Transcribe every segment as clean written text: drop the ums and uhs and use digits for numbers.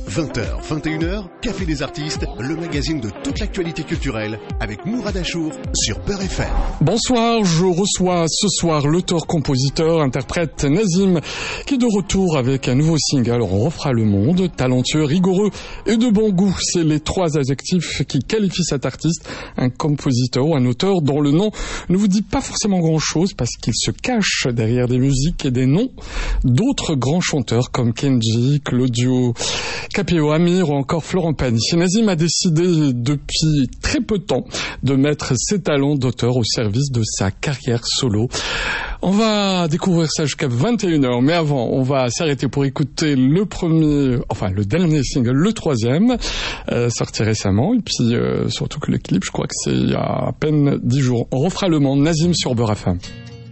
20h, 21h, Café des artistes, le magazine de toute l'actualité culturelle avec Mourad Achour sur Beurre FM. Bonsoir, je reçois ce soir l'auteur, compositeur, interprète Nazim qui est de retour avec un nouveau single, On refera le monde, talentueux, rigoureux et de bon goût. C'est les trois adjectifs qui qualifient cet artiste, un compositeur ou un auteur dont le nom ne vous dit pas forcément grand-chose parce qu'il se cache derrière des musiques et des noms d'autres grands chanteurs comme Kenji, Claudio Capéo, Amir ou encore Florent Pagny. Nazim a décidé depuis très peu de temps de mettre ses talents d'auteur au service de sa carrière solo. On va découvrir ça jusqu'à 21h, mais avant, on va s'arrêter pour écouter le dernier single, le troisième, sorti récemment, et puis surtout que le clip, je crois que c'est il y a à peine 10 jours. On refera le monde, Nazim sur Beurre FM.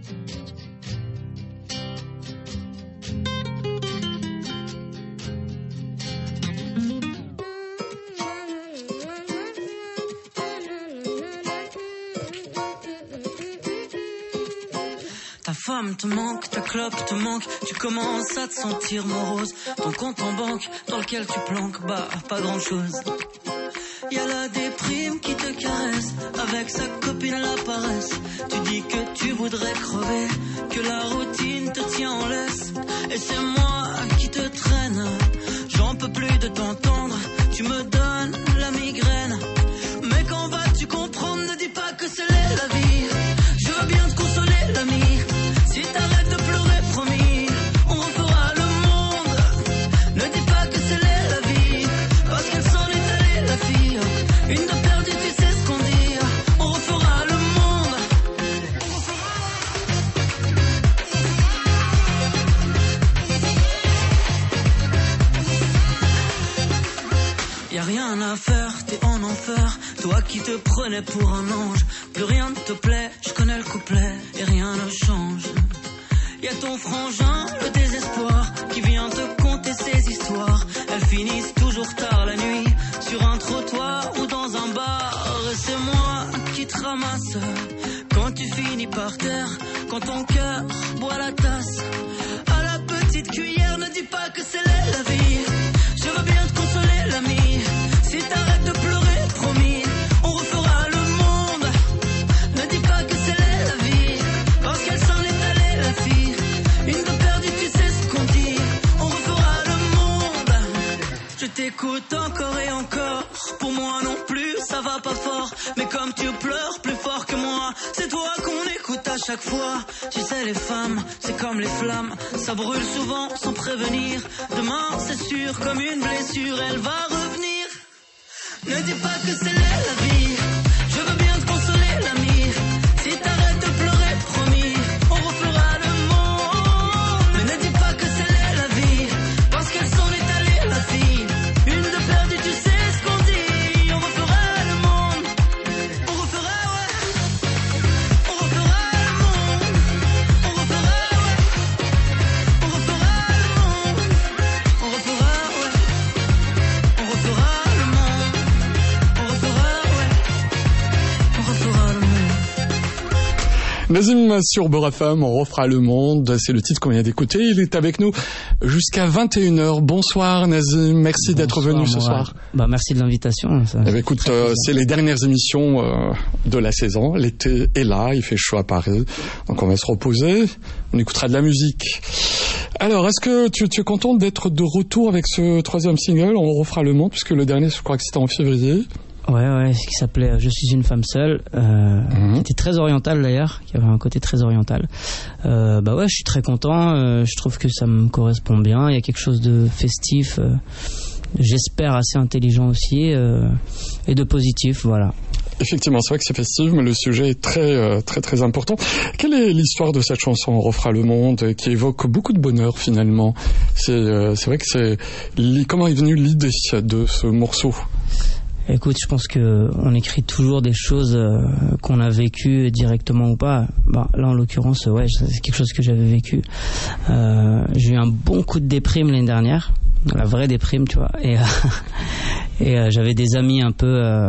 Ta femme te manque, ta clope te manque, tu commences à te sentir morose. Ton compte en banque dans lequel tu planques, pas grand chose. Y'a la déprime qui te caresse, avec sa copine la paresse. Tu dis que tu voudrais crever, que la routine te tient en laisse. Et c'est moi qui te traîne, j'en peux plus de t'entendre. Tu me donnes la migraine, mais quand vas-tu comprendre? Ne dis pas que c'est la vie, je veux bien te consoler l'ami. Si t'arrêtes de pleurer, promis, on refera le monde. Ne dis pas que c'est la vie, parce qu'elle s'en est allée, la fille. Une de perdue, tu sais ce qu'on dit. On refera le monde. Y'a rien à faire, t'es en enfer. Toi qui te prenais pour un ange, plus rien ne te plaît, je connais le couplet et rien ne change. Y'a ton frangin, le désespoir, qui vient te conter ses histoires. Elles finissent toujours tard la nuit, sur un trottoir ou dans un bar. Et c'est moi qui te ramasse, quand tu finis par terre, quand ton cœur boit la tasse. À la petite cuillère, ne dis pas que c'est la vie, je veux bien te consoler l'ami. Si t'arrêtes de pleurer, promis, on refera le monde. Ne dis pas que c'est la vie, parce qu'elle s'en est allée, la fille. Une de perdue, tu sais ce qu'on dit. On refera le monde. Je t'écoute encore et encore. Pour moi non plus, ça va pas fort. Mais comme tu pleures plus fort que moi, c'est toi qu'on écoute à chaque fois. Tu sais, les femmes, c'est comme les flammes, ça brûle souvent sans prévenir. Demain, c'est sûr, comme une blessure, elle va revenir. Ne dis pas que c'est la vie, je veux bien te consoler l'ami. Si t'arrêtes de pleurer, promis, on refera le monde. Mais ne dis pas que c'est la vie, parce qu'elle s'en est allée, la fille. Une de perdue, tu sais ce qu'on dit. On refera le monde, on refera, ouais. On refera le monde, on refera, ouais. On refera le monde, on refera, ouais. On refera le monde. Nazim sur Beurre FM, on refera le monde, c'est le titre qu'on vient d'écouter. Il est avec nous jusqu'à 21h. Bonsoir Nazim, merci d'être venu ce soir. Merci de l'invitation. Écoute, c'est les dernières émissions de la saison. L'été est là, il fait chaud à Paris, donc on va se reposer. On écoutera de la musique. Alors, est-ce que tu es content d'être de retour avec ce troisième single, On refera le monde, puisque le dernier, je crois que c'était en février. Ouais, ce qui s'appelait Je suis une femme seule, qui était très oriental d'ailleurs, qui avait un côté très oriental. Je suis très content, je trouve que ça me correspond bien, il y a quelque chose de festif, j'espère assez intelligent aussi, et de positif, voilà. Effectivement, c'est vrai que c'est festif, mais le sujet est très, très, très important. Quelle est l'histoire de cette chanson, On refera le monde, qui évoque beaucoup de bonheur finalement? C'est vrai que comment est venue l'idée de ce morceau? Écoute, je pense que on écrit toujours des choses qu'on a vécues directement ou pas. Là, en l'occurrence, c'est quelque chose que j'avais vécu. J'ai eu un bon coup de déprime l'année dernière, la vraie déprime, tu vois. Et j'avais des amis un peu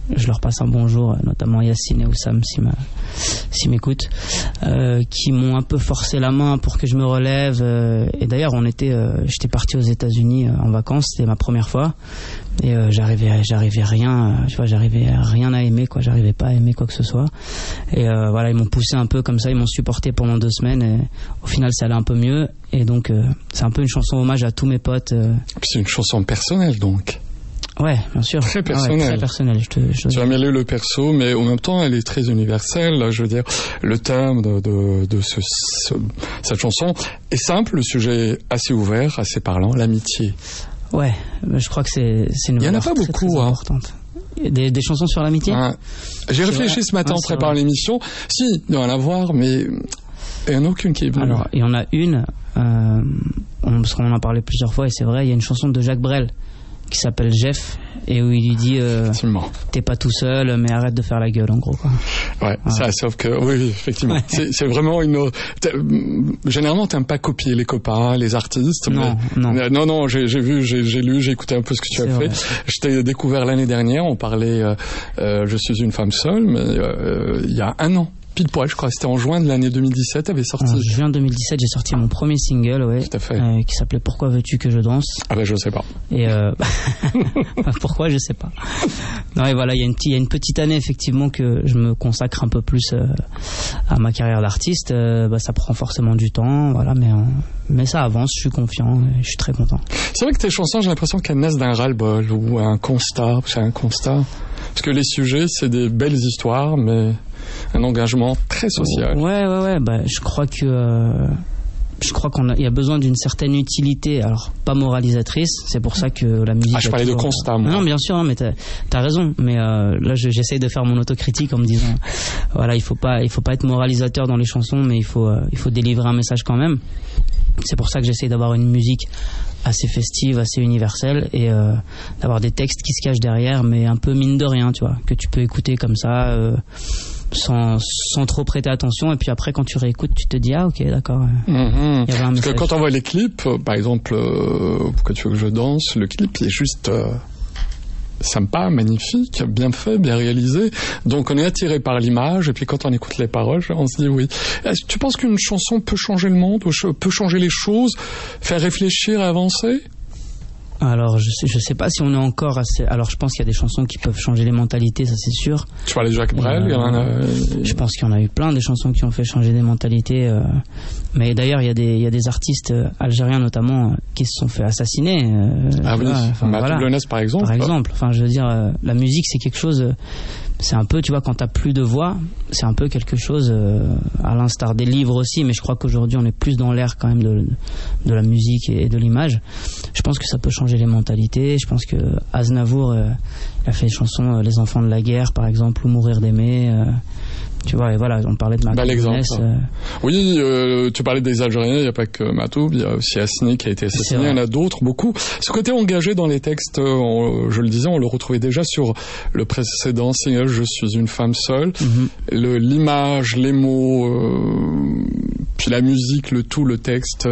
je leur passe un bonjour, notamment Yacine et Oussam s'ils m'écoutent, qui m'ont un peu forcé la main pour que je me relève. Et d'ailleurs, j'étais parti aux États-Unis en vacances, c'était ma première fois, et j'arrivais rien, tu vois, j'arrivais à rien à aimer, quoi. J'arrivais pas à aimer quoi que ce soit. Et voilà, ils m'ont poussé un peu comme ça, ils m'ont supporté pendant 2 semaines. Et au final, ça allait un peu mieux. Et donc, c'est un peu une chanson hommage à tous mes potes. C'est une chanson personnelle, donc. Ouais, bien sûr. Très personnel. Ouais, très personnel. Tu as mêlé le perso, mais en même temps, elle est très universelle. Là, je veux dire, le thème de cette chanson est simple, le sujet est assez ouvert, assez parlant, l'amitié. Ouais, je crois que c'est une valeur très, très importante. Des chansons sur l'amitié. J'ai réfléchi ce matin en préparant l'émission. Si, il doit y en avoir, mais il n'y en a aucune qui est venue. Alors, il y en a une, parce qu'on en a parlé plusieurs fois, et c'est vrai, il y a une chanson de Jacques Brel qui s'appelle Jeff, et où il lui dit t'es pas tout seul, mais arrête de faire la gueule, en gros, quoi. Ouais, ça, sauf que oui, effectivement, c'est vraiment généralement t'aimes pas copier les copains, les artistes. Non, j'ai lu, j'ai écouté un peu ce que tu as fait. Je t'ai découvert l'année dernière, on parlait Je suis une femme seule, mais il y a 1 an. Pile poil, je crois, c'était en juin de l'année 2017, avait sorti. En juin 2017, j'ai sorti mon premier single, tout à fait. Qui s'appelait Pourquoi veux-tu que je danse? Ah ben je sais pas. Et pourquoi, je sais pas. Non, et voilà, il y a une petite année effectivement que je me consacre un peu plus à ma carrière d'artiste. Ça prend forcément du temps, voilà, mais ça avance, je suis confiant, je suis très content. C'est vrai que tes chansons, j'ai l'impression qu'elles naissent d'un ras-le-bol ou un constat, parce que les sujets, c'est des belles histoires, mais un engagement très social. Ouais. Je crois qu'il y a besoin d'une certaine utilité, alors pas moralisatrice. C'est pour ça que la musique. Je parlais de constat, moi. Non, bien sûr, mais t'as raison. Mais là, j'essaye de faire mon autocritique en me disant, voilà, il faut pas être moralisateur dans les chansons, mais il faut délivrer un message quand même. C'est pour ça que j'essaye d'avoir une musique assez festive, assez universelle, et d'avoir des textes qui se cachent derrière, mais un peu mine de rien, tu vois, que tu peux écouter comme ça. Sans trop prêter attention, et puis après quand tu réécoutes tu te dis ok, d'accord. Parce que quand on voit les clips, par exemple Pourquoi tu veux que je danse, le clip il est juste sympa, magnifique, bien fait, bien réalisé, donc on est attiré par l'image, et puis quand on écoute les paroles on se dit oui. Tu penses qu'une chanson peut changer le monde, peut changer les choses, faire réfléchir et avancer? Alors je sais pas si on est encore assez. Alors je pense qu'il y a des chansons qui peuvent changer les mentalités, ça c'est sûr. Tu parlais de Jacques Brel, il y en a. Je pense qu'il y en a eu plein des chansons qui ont fait changer des mentalités. Mais d'ailleurs il y a des artistes algériens notamment qui se sont fait assassiner. Matou Blonès par exemple. Par exemple. Enfin je veux dire, la musique c'est quelque chose. C'est un peu, tu vois, quand t'as plus de voix, c'est un peu quelque chose, à l'instar des livres aussi, mais je crois qu'aujourd'hui on est plus dans l'ère quand même de la musique et de l'image. Je pense que ça peut changer les mentalités. Je pense que Aznavour il a fait des chansons Les enfants de la guerre par exemple, ou Mourir d'aimer. Tu vois, et voilà, on parlait de Matou Blonès. Oui, tu parlais des Algériens, il n'y a pas que Matou, il y a aussi Hassani qui a été assassiné, il y en a d'autres, beaucoup. Ce côté engagé dans les textes, je le disais, on le retrouvait déjà sur le précédent single Je suis une femme seule. L'image, les mots, puis la musique, le tout, le texte.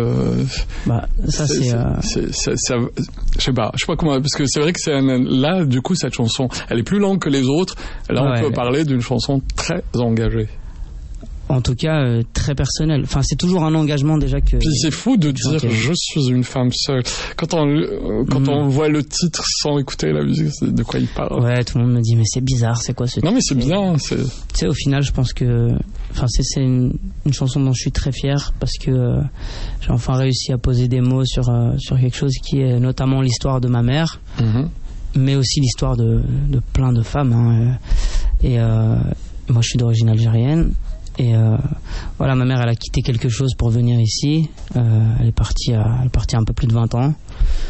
Ça c'est je sais pas comment, parce que c'est vrai que là, du coup, cette chanson, elle est plus longue que les autres. Là, on peut parler d'une chanson très engagée. En tout cas, très personnel. Enfin, c'est toujours un engagement déjà que. Puis c'est fou de dire Je suis une femme seule. Quand on voit le titre sans écouter la musique, c'est de quoi il parle. Ouais, tout le monde me dit mais c'est bizarre, c'est quoi ce titre? Non mais c'est bien. Tu sais, au final, je pense que, enfin, c'est une chanson dont je suis très fier parce que j'ai enfin réussi à poser des mots sur quelque chose qui est notamment l'histoire de ma mère, mais aussi l'histoire de plein de femmes. Et moi, je suis d'origine algérienne. Et voilà, ma mère elle a quitté quelque chose pour venir ici. Elle est partie un peu plus de 20 ans.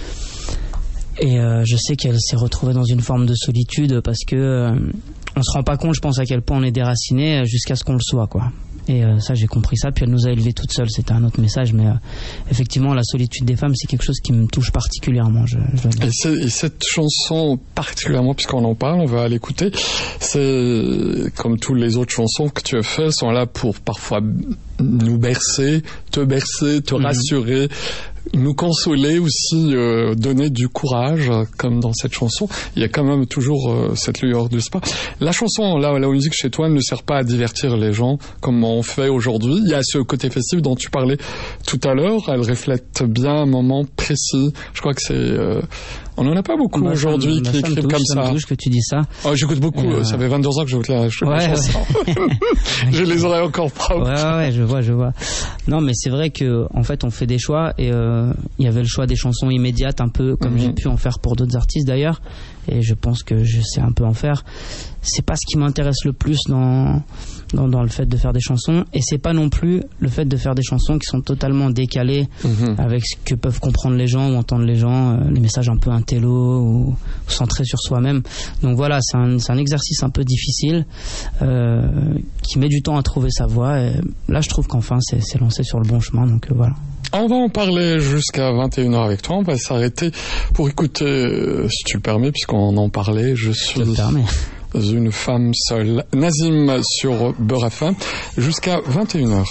Et je sais qu'elle s'est retrouvée dans une forme de solitude parce que on se rend pas compte, je pense, à quel point on est déraciné jusqu'à ce qu'on le soit, quoi. Et ça, j'ai compris ça. Puis elle nous a élevés toutes seules. C'était un autre message, mais effectivement, la solitude des femmes, c'est quelque chose qui me touche particulièrement. Et cette chanson, particulièrement, puisqu'on en parle, on va l'écouter. C'est comme toutes les autres chansons que tu as faites, sont là pour parfois nous bercer, te rassurer, nous consoler aussi, donner du courage, comme dans cette chanson. Il y a quand même toujours cette lueur d'espoir. La chanson, la musique chez toi ne sert pas à divertir les gens comme on fait aujourd'hui. Il y a ce côté festif dont tu parlais tout à l'heure. Elle reflète bien un moment précis. Je crois que c'est... on n'en a pas beaucoup aujourd'hui qui écrivent comme ça. Ça me touche que tu dis ça. Oh, j'écoute beaucoup. Ça fait 22 ans que j'écoute la chanson. J'ai les oreilles encore propres. Ouais, je vois. Non, mais c'est vrai que en fait, on fait des choix et il y avait le choix des chansons immédiates, un peu comme j'ai pu en faire pour d'autres artistes d'ailleurs. Et je pense que je sais un peu en faire. C'est pas ce qui m'intéresse le plus dans le fait de faire des chansons, et c'est pas non plus le fait de faire des chansons qui sont totalement décalées avec ce que peuvent comprendre les gens ou entendre les gens, les messages un peu intello ou centrés sur soi-même. Donc voilà, c'est un exercice un peu difficile qui met du temps à trouver sa voie, et là je trouve qu'enfin c'est lancé sur le bon chemin, donc voilà. On va en parler jusqu'à 21h avec toi. On va s'arrêter pour écouter, si tu le permets, puisqu'on en parlait. Je suis une femme seule. Nazim sur Beurre FM jusqu'à 21h.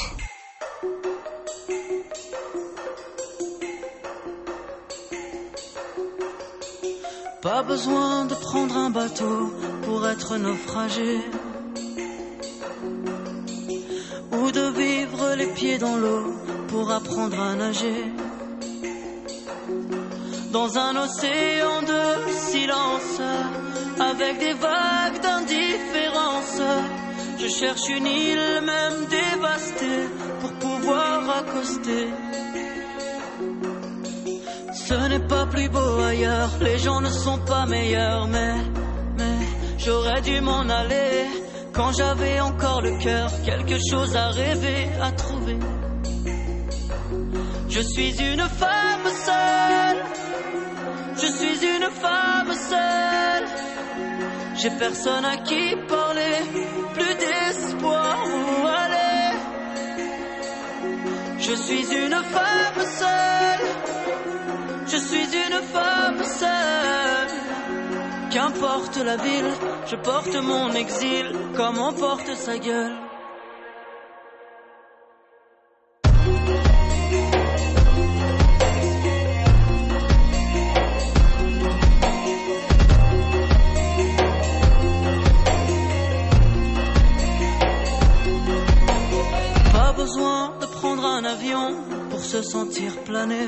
Pas besoin de prendre un bateau pour être naufragé, ou de vivre les pieds dans l'eau pour apprendre à nager. Dans un océan de silence, avec des vagues d'indifférence, je cherche une île même dévastée pour pouvoir accoster. Ce n'est pas plus beau ailleurs, les gens ne sont pas meilleurs, mais j'aurais dû m'en aller quand j'avais encore le cœur, quelque chose à rêver, à trouver. Je suis une femme seule, je suis une femme seule. J'ai personne à qui parler, plus d'espoir où aller. Je suis une femme seule, je suis une femme seule. Qu'importe la ville, je porte mon exil comme on porte sa gueule. Pas besoin de prendre un avion pour se sentir planer.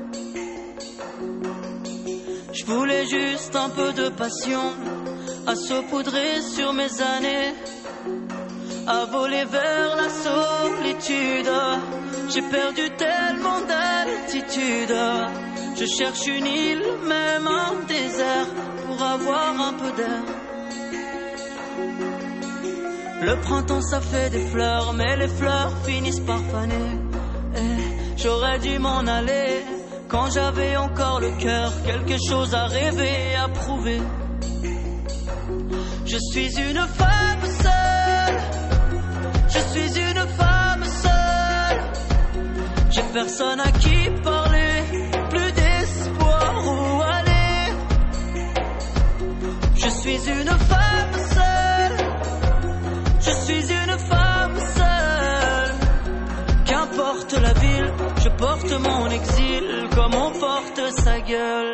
Je voulais juste un peu de passion à saupoudrer sur mes années, à voler vers la solitude. J'ai perdu tellement d'altitude. Je cherche une île, même un désert, pour avoir un peu d'air. Le printemps ça fait des fleurs, mais les fleurs finissent par faner. Et j'aurais dû m'en aller quand j'avais encore le cœur, quelque chose à rêver, à prouver. Je suis une femme seule, je suis une femme seule. J'ai personne à qui parler, plus d'espoir où aller. Je suis une femme seule, je suis une femme seule. Qu'importe la ville, je porte mon exil comme on porte sa gueule.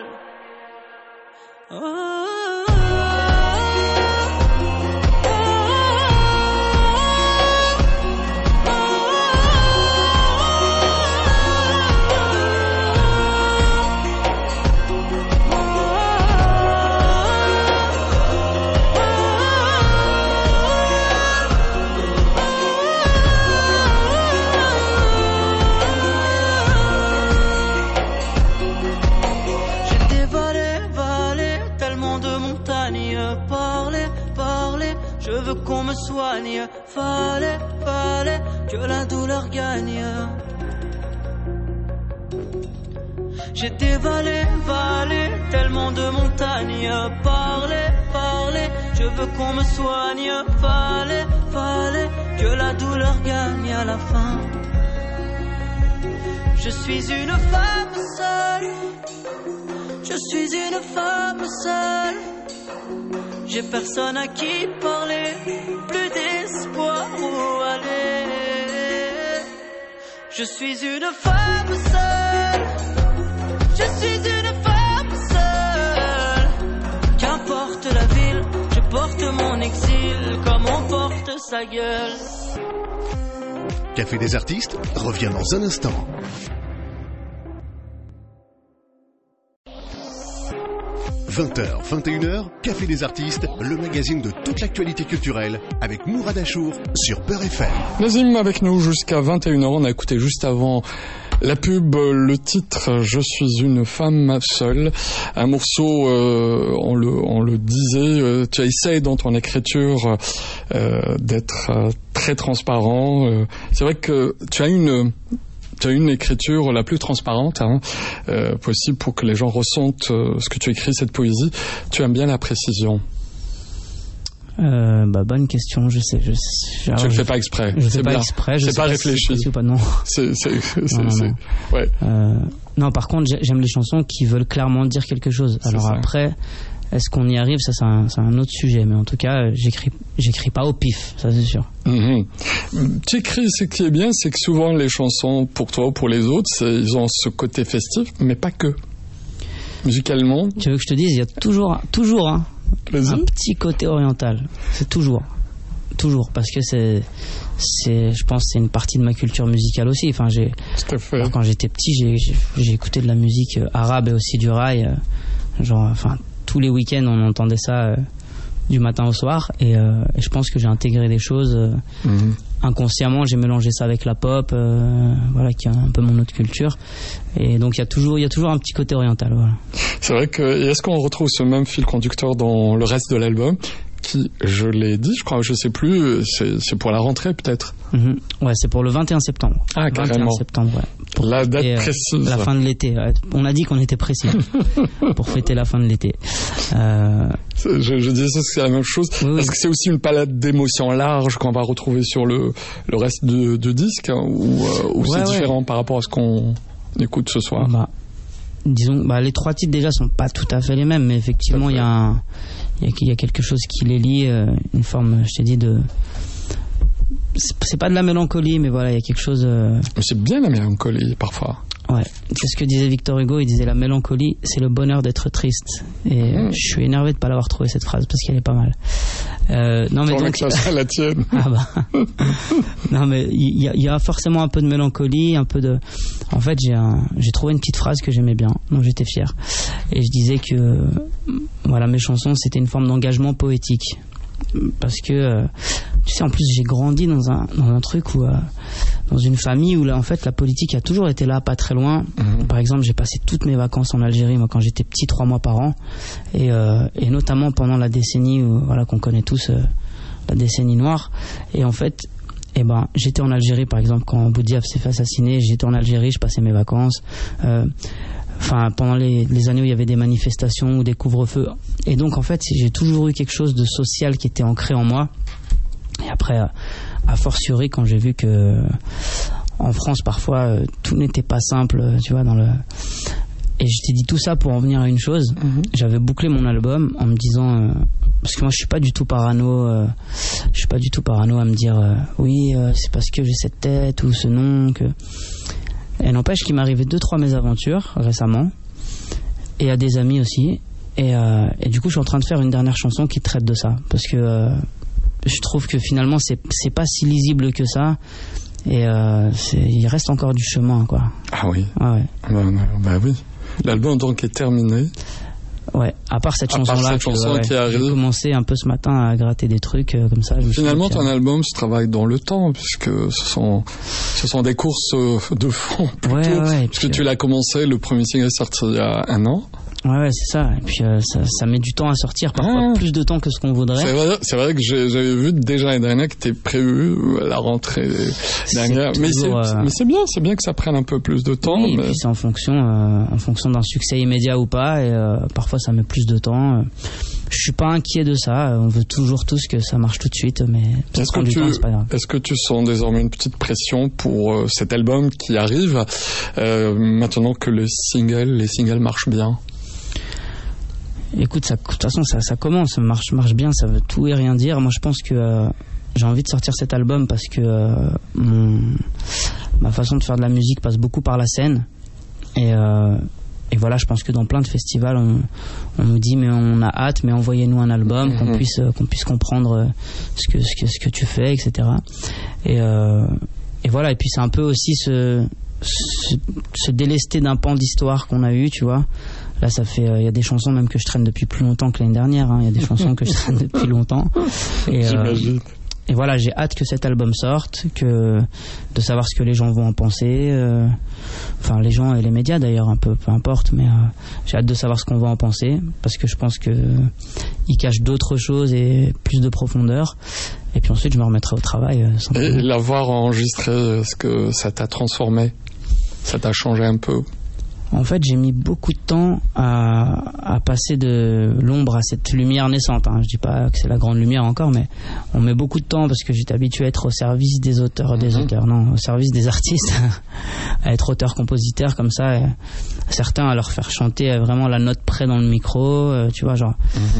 Je veux qu'on me soigne, fallait que la douleur gagne. J'ai dévalé, tellement de montagnes. Parler, je veux qu'on me soigne, fallait que la douleur gagne à la fin. Je suis une femme seule, je suis une femme seule. J'ai personne à qui parler, plus d'espoir où aller. Je suis une femme seule. Je suis une femme seule. Qu'importe la ville, je porte mon exil comme on porte sa gueule. Café des artistes revient dans un instant. 20h, 21h, Café des artistes, le magazine de toute l'actualité culturelle avec Mourad Achour sur Peur FM. Nazim avec nous jusqu'à 21h. On a écouté juste avant la pub le titre « Je suis une femme seule ». Un morceau, on le disait, tu essayes dans ton écriture d'être très transparent. C'est vrai que tu as une écriture la plus transparente possible pour que les gens ressentent ce que tu écris, cette poésie. Tu aimes bien la précision. Bonne question, je sais. Tu le fais pas exprès. Je fais pas exprès. C'est pas réfléchi. Ou pas, non. Ouais. Non, par contre, j'aime les chansons qui veulent clairement dire quelque chose. Alors après, est-ce qu'on y arrive, ça c'est un autre sujet. Mais en tout cas, j'écris pas au pif, ça c'est sûr. Tu écris, ce qui est bien, c'est que souvent les chansons, pour toi ou pour les autres, ils ont ce côté festif, mais pas que. Musicalement. Tu veux que je te dise, il y a toujours un petit côté oriental. C'est toujours, parce que je pense que c'est une partie de ma culture musicale aussi. Enfin, tout à fait. Quand j'étais petit, j'ai écouté de la musique arabe et aussi du raï, tous les week-ends on entendait ça du matin au soir, et je pense que j'ai intégré des choses inconsciemment. J'ai mélangé ça avec la pop, qui est un peu mon autre culture, et donc il y a toujours un petit côté oriental. Voilà. C'est vrai que est-ce qu'on retrouve ce même fil conducteur dans le reste de l'album qui, je l'ai dit, je crois, je sais plus, c'est pour la rentrée peut-être. Ouais, c'est pour le 21 septembre. Ah, carrément. 21 septembre, ouais. Pour la date précise. La fin de l'été. Ouais. On a dit qu'on était précis pour fêter la fin de l'été. Je disais ça, c'est la même chose. Oui. Est-ce que c'est aussi une palette d'émotions larges qu'on va retrouver sur le reste de disque, ou c'est différent par rapport à ce qu'on écoute ce soir? Disons, les trois titres déjà sont pas tout à fait les mêmes, mais effectivement il y a quelque chose qui les lie, une forme, je t'ai dit, de... C'est pas de la mélancolie, mais voilà, il y a quelque chose... Mais c'est bien la mélancolie, parfois. Ouais, c'est ce que disait Victor Hugo, il disait la mélancolie, c'est le bonheur d'être triste. Et je suis énervé de pas l'avoir trouvé cette phrase, parce qu'elle est pas mal. Non, mais donc... que ça sera la tienne. Non, mais il y a forcément un peu de mélancolie, un peu de... En fait, j'ai trouvé une petite phrase que j'aimais bien, dont j'étais fier. Et je disais que, mes chansons, c'était une forme d'engagement poétique. Parce que, tu sais, en plus, j'ai grandi dans un truc où... dans une famille où là, en fait, la politique a toujours été là, pas très loin. Par exemple, j'ai passé toutes mes vacances en Algérie, moi, quand j'étais petit, 3 mois par an, et notamment pendant la décennie qu'on connaît tous, la décennie noire. Et en fait, j'étais en Algérie, par exemple, quand Boudiaf s'est fait assassiner, j'étais en Algérie, je passais mes vacances. Pendant les années où il y avait des manifestations ou des couvre-feux. Et donc, en fait, j'ai toujours eu quelque chose de social qui était ancré en moi. Et après, a fortiori, quand j'ai vu que en France, parfois, tout n'était pas simple, tu vois, Et je t'ai dit tout ça pour en venir à une chose. J'avais bouclé mon album en me disant... parce que moi, je suis pas du tout parano à me dire oui, c'est parce que j'ai cette tête ou ce nom que... Et n'empêche qu'il m'est arrivé 2-3 mésaventures récemment, et à des amis aussi, et du coup je suis en train de faire une dernière chanson qui traite de ça, parce que je trouve que finalement c'est pas si lisible que ça, et il reste encore du chemin, quoi. Ah oui. Ah ouais. Bah oui. L'album donc est terminé. Ouais, à part cette chanson-là, qui arrive. J'ai commencé un peu ce matin à gratter des trucs comme ça. Finalement, ton album se travaille dans le temps, puisque ce sont des courses de fond plutôt. Ouais, parce que tu l'as commencé, le premier single est sorti il y a 1 an. Ouais, c'est ça. Et puis ça met du temps à sortir, parfois plus de temps que ce qu'on voudrait. C'est vrai que j'avais vu déjà l'année dernière que t'es prévu la rentrée dernière. Mais c'est bien que ça prenne un peu plus de temps. Oui, mais... et puis c'est en fonction d'un succès immédiat ou pas, et parfois ça met plus de temps. Je suis pas inquiet de ça. On veut toujours tous que ça marche tout de suite, mais c'est pas grave. Est-ce que tu sens désormais une petite pression pour cet album qui arrive maintenant que les singles marchent bien? Écoute, de toute façon, ça commence, marche bien, ça veut tout et rien dire. Moi, je pense que j'ai envie de sortir cet album parce que ma façon de faire de la musique passe beaucoup par la scène. Et voilà, je pense que dans plein de festivals, on nous dit mais on a hâte, mais envoyez-nous un album, qu'on puisse comprendre ce que tu fais, etc. Et voilà, et puis c'est un peu aussi se délester d'un pan d'histoire qu'on a eu, tu vois. Là, ça fait, il y a des chansons même que je traîne depuis plus longtemps que l'année dernière. Il y a des chansons que je traîne depuis longtemps. Et voilà, j'ai hâte que cet album sorte, de savoir ce que les gens vont en penser. Enfin, les gens et les médias d'ailleurs, un peu importe, mais j'ai hâte de savoir ce qu'on va en penser, parce que je pense que il cache d'autres choses et plus de profondeur. Et puis ensuite, je me remettrai au travail. Et l'avoir enregistré, est-ce que ça t'a transformé? Ça t'a changé un peu? En fait, j'ai mis beaucoup de temps à passer de l'ombre à cette lumière naissante. Je dis pas que c'est la grande lumière encore, mais on met beaucoup de temps parce que j'étais habitué à être au service des auteurs, au service des artistes, à être auteur-compositeur comme ça. Et certains à leur faire chanter vraiment la note près dans le micro, tu vois, genre.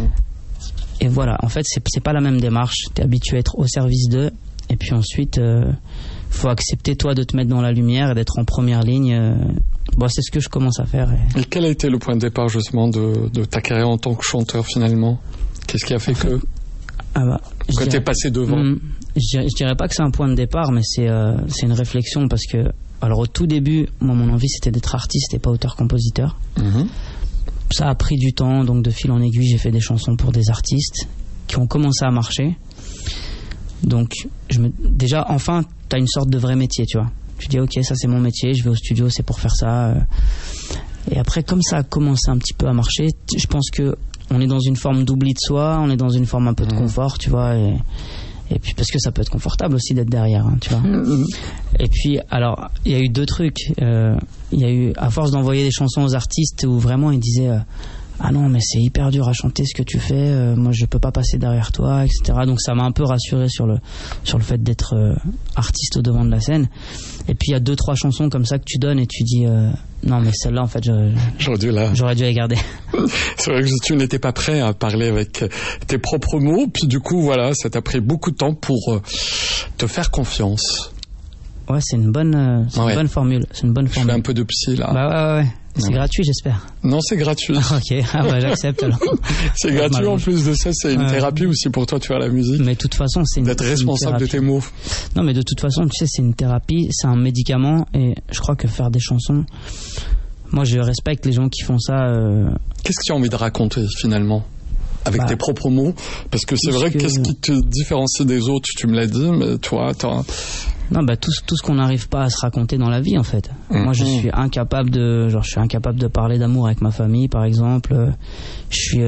Et voilà, en fait, c'est pas la même démarche. T'es habitué à être au service d'eux, et puis ensuite, faut accepter toi de te mettre dans la lumière et d'être en première ligne. Bon, c'est ce que je commence à faire. Et quel a été le point de départ justement de ta carrière en tant que chanteur finalement? Qu'est-ce qui a fait que t'es passé devant? Je dirais pas que c'est un point de départ, mais c'est une réflexion, parce que alors au tout début, moi mon envie c'était d'être artiste et pas auteur-compositeur. Ça a pris du temps, donc de fil en aiguille j'ai fait des chansons pour des artistes qui ont commencé à marcher. Donc déjà enfin t'as une sorte de vrai métier, tu vois. Tu dis ok, ça c'est mon métier, je vais au studio, c'est pour faire ça. Et après, comme ça a commencé un petit peu à marcher, je pense que on est dans une forme d'oubli de soi, on est dans une forme un peu de confort, tu vois. Et puis parce que ça peut être confortable aussi d'être derrière, tu vois. Et puis alors, il y a eu deux trucs. Il y a eu, à force d'envoyer des chansons aux artistes où vraiment ils disaient ah non mais c'est hyper dur à chanter ce que tu fais, moi je peux pas passer derrière toi, etc. Donc ça m'a un peu rassuré sur le fait d'être artiste au devant de la scène. Et puis il y a 2-3 chansons comme ça que tu donnes et tu dis non mais celle-là en fait j'aurais dû la garder. C'est vrai que tu n'étais pas prêt à parler avec tes propres mots, puis du coup voilà, ça t'a pris beaucoup de temps pour te faire confiance. Ouais, c'est une bonne formule. C'est une bonne formule. Je fais un peu de psy là. Bah ouais. C'est gratuit, j'espère. Non, c'est gratuit. Ok, j'accepte alors. C'est gratuit en plus de ça, c'est une thérapie aussi pour toi, tu vois, la musique. Mais de toute façon, d'être responsable de tes mots. Non, mais de toute façon, tu sais, c'est une thérapie, c'est un médicament, et je crois que faire des chansons, moi je respecte les gens qui font ça. Qu'est-ce que tu as envie de raconter finalement? Avec tes propres mots, parce que c'est vrai que qu'est-ce qui te différencie des autres, tu me l'as dit, mais toi, non, tout ce qu'on n'arrive pas à se raconter dans la vie en fait. Moi je suis incapable de parler d'amour avec ma famille par exemple. Je suis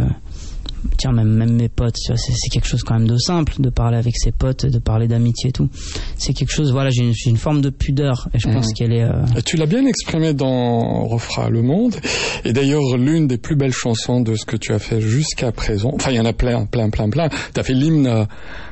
même mes potes, tu vois, c'est quelque chose quand même de simple de parler avec ses potes, de parler d'amitié et tout. C'est quelque chose, voilà, j'ai une forme de pudeur et je pense qu'elle est Tu l'as bien exprimé dans Refera le monde, et d'ailleurs l'une des plus belles chansons de ce que tu as fait jusqu'à présent, enfin il y en a plein. T'as fait l'hymne